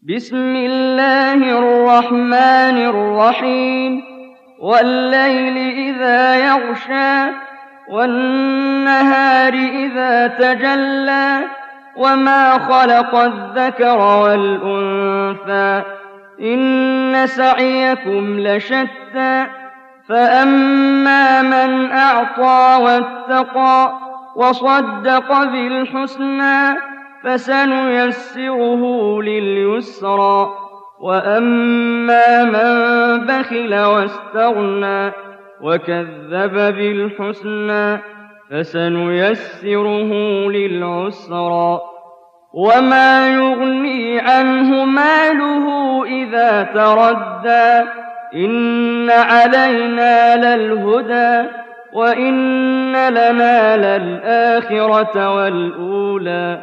بسم الله الرحمن الرحيم والليل إذا يغشى والنهار إذا تجلى وما خلق الذكر والأنثى إن سعيكم لشتى فأما من أعطى واتقى وصدق بالحسنى فسنيسره لليسرى وأما من بخل واستغنى وكذب بالحسنى فسنيسره للعسرى وما يغني عنه ماله إذا تردى إن علينا للهدى وإن لنا للآخرة والأولى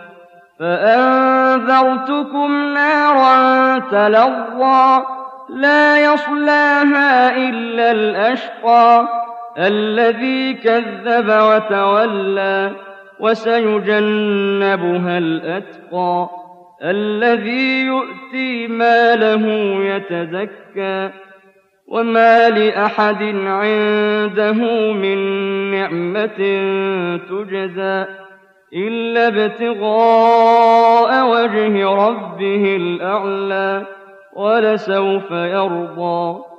فأنذرتكم نارا تلظى لا يصلاها إلا الأشقى الذي كذب وتولى وسيجنبها الأتقى الذي يؤتي ماله يتزكى وما لأحد عنده من نعمة تجزى إلا ابتغاء وجه ربه الأعلى ولسوف يرضى